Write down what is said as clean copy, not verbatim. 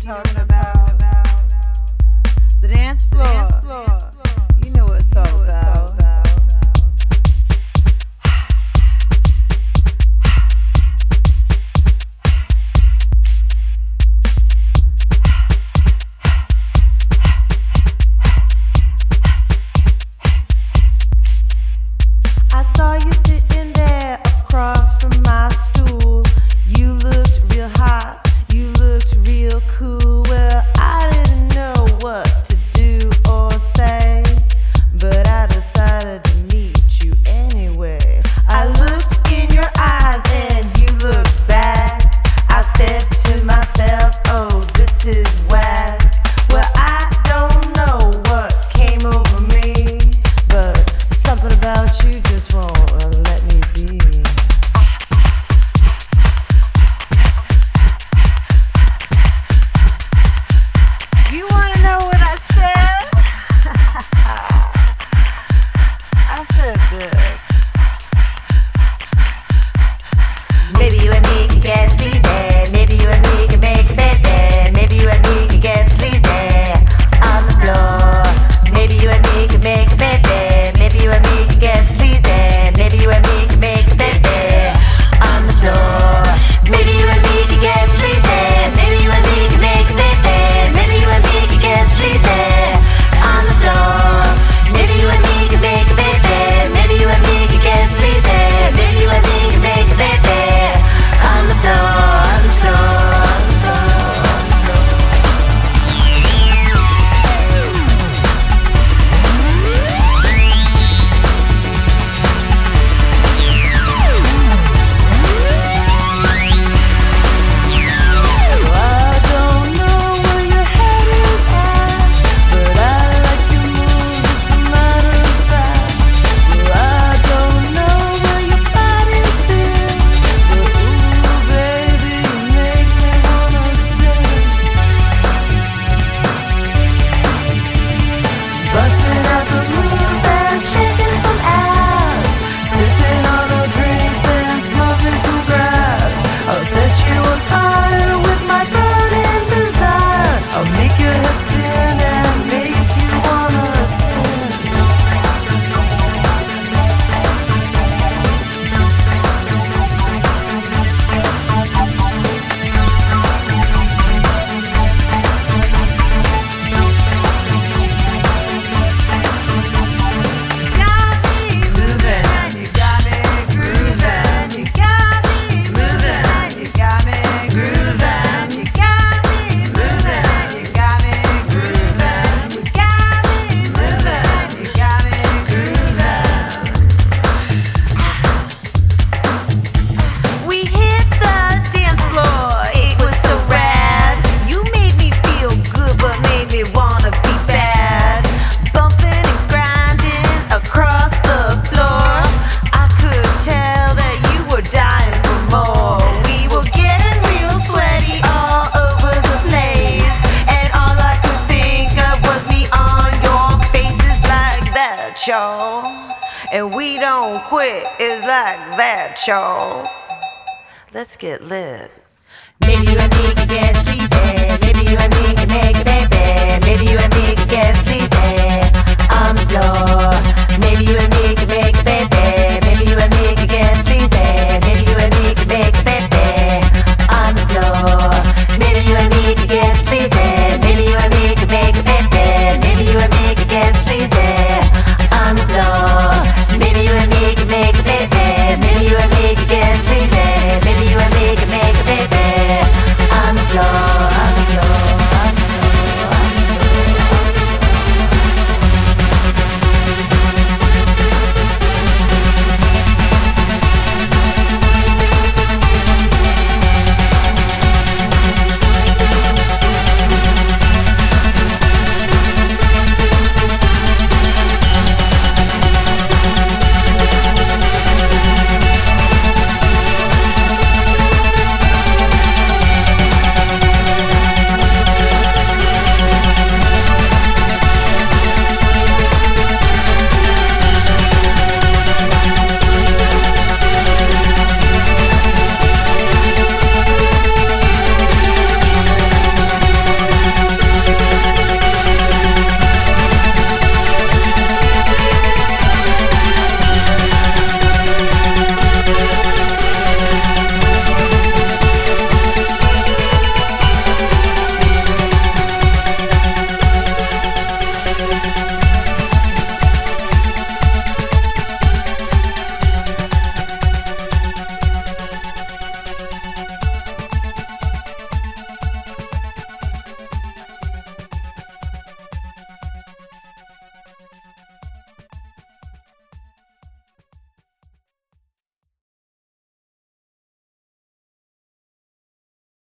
talking about. The dance floor. You know what it's all about. I saw you sitting there across from my stool. You looked real hot, you looked real cool. Well, I didn't know what to do or say, but I decided to meet you anyway. I looked in your eyes and you looked back. I said to myself, oh, this is whack. Well, I don't know what came over me, but something about you just won't let me be. You wanna know what I said? I said this. Maybe you and me can get sleazy. Maybe you and me can make a baby. Maybe you and me can get sleazy on the floor. Maybe you and me can make a baby. Maybe you and me can get sleazy. Maybe you and me can make a baby on the floor. Maybe you and me can get sleazy. Maybe you and me can make a baby. Maybe you and me can get sleazy on the floor. Maybe you and me can make a baby. Maybe you and me can get sleazy. Maybe you and me can make a baby on the floor, on the floor, on the floor. I don't know where your head is at, but I like your moves, as a matter of fact. I don't know where your body's been, but ooh, baby, you make me wanna sing. Busting out the moves and shaking some ass, sipping on our drinks and smoking some grass. I'll set you on fire with my burning desire. I'll make your head spin and make you wanna sing. Got me moving, you got me grooving. You got me moving, you got me grooving. You got me moving, you got me grooving. You got me moving, you got me grooving. We hit the dance floor, it was so rad. You made me feel good, but made me wanna be bad. Bumping and grinding across the floor, I could tell that you were dying for more. We were getting real sweaty all over the place, and all I could think of was me on your faces like that, y'all. And we don't quit, it's like that, y'all. Let's get lit. Maybe you and me can get sleazy. Maybe you and me can make a baby. Maybe you and me can get sleazy on the floor.